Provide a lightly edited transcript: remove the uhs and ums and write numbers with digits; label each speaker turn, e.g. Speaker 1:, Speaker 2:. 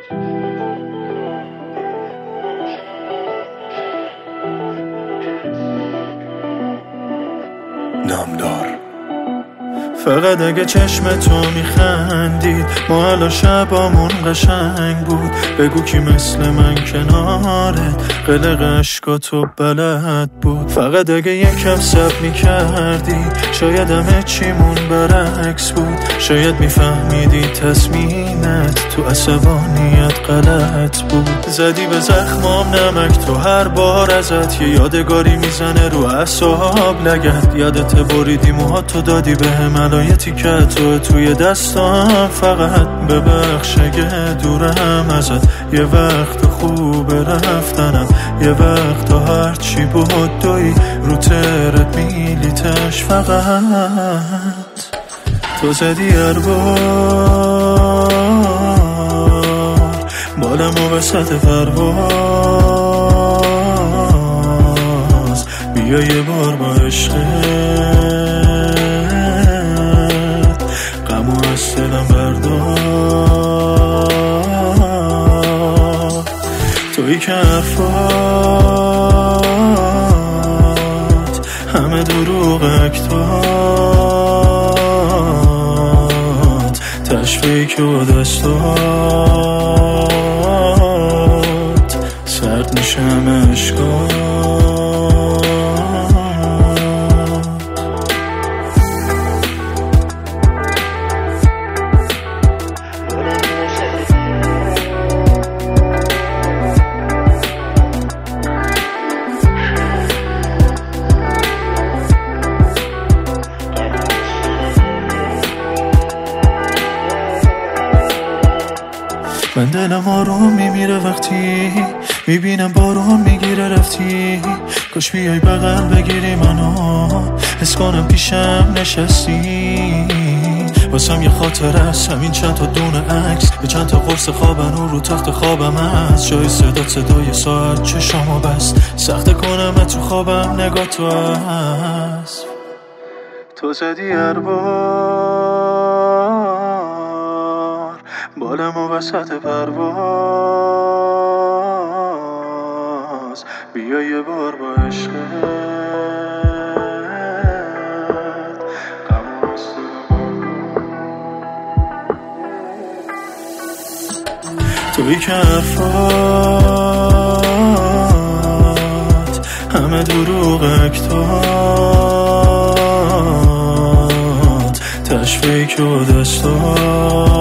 Speaker 1: نامدار. فقط اگه چشم تو میخندید ما حالا شبامون قشنگ بود. بگو کی مثل من کنارت قلق عشقاتو بلد بود. فقط اگه یکم صبر میکردی شاید همه چیمون برعکس بود. شاید میفهمیدی تصمیمت تو عصبانیت غلط بود. زدی به زخمام نمک تو هر بار ازت یه یادگاری میزنه رو اعصاب لگد. یادت بریدی موهاتو دادی بهم علایتی که توی دستام. فقط ببخش اگه دورم ازت یه وقت خوب رفتنم. یه وقت هر چی بود دوی رو ترت میلیتش. فقط تو زدی هر بار بالم و وسط پرواز. بیا یه بار با عشقت غمو از دلم بردار. تویی که حرفات همه دروغ اکتات تشفیک و دستات سرد میشه همه عشقات. من دلم آروم میمیره وقتی میبینم بارون میگیره رفتی. کاش بیای بغل بگیری منو حس کنم پیشم نشستی. واسم یه خاطره است همین چند تا دونه عکس به چند تا قرص خوابن و رو تخت خوابم هست. جای صدات صدای ساعت چشامو بست. سخته کنم تو خوابم نگاه تو هست. تو زدی هر بار بالم و وسط پرواز. بیا یه بار با عشقت غمو از دلم. تویی که حرفات همه دروغ اکتات تشفیک و دستات